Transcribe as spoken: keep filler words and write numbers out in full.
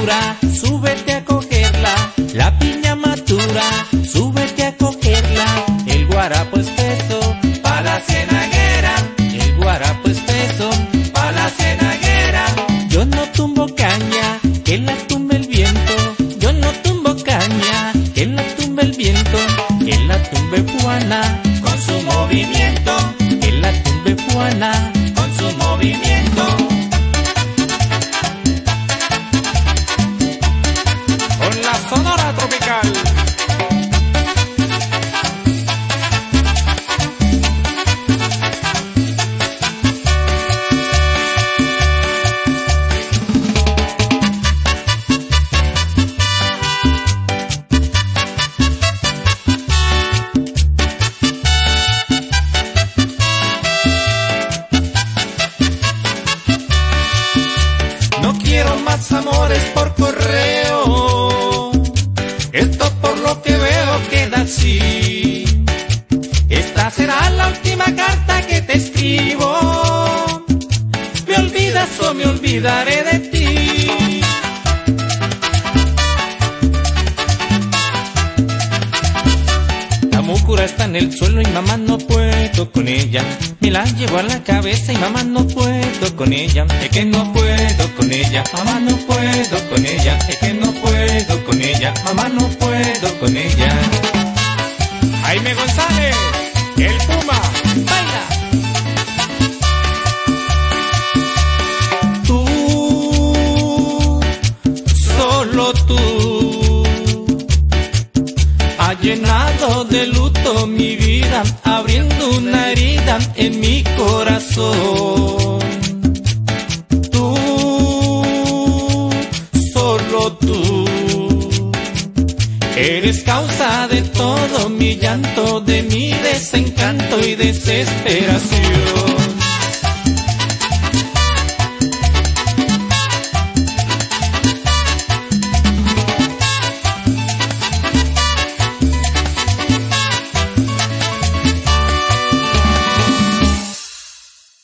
madura, súbete a cogerla. La piña madura, súbete a cogerla. El guarapo espeso, pa' la cienaguera. El guarapo espeso, pa' la cienaguera. Yo no tumbo caña, que la tumbe el viento. Yo no tumbo caña, que la tumbe el viento. Que la tumbe Juana, con su movimiento. Que la tumbe Juana, con su movimiento. Con la Sonora Tropical. No quiero más amores por correo. Esto por lo que veo queda así. Esta será la última carta que te escribo. Me olvidas o me olvidaré de ti. La mucura está en el suelo y mamá no puedo con ella. Me la llevo a la cabeza y mamá no puedo con ella. Es que no puedo con ella, mamá no puedo con ella. Es que no puedo con ella, mamá no puedo con ella. Jaime González, el Puma. Baila. Tú, solo tú, has llenado de luto mi vida, abriendo una herida en mi corazón. Tú, solo tú, eres causa de todo mi llanto, de mi desencanto y desesperación.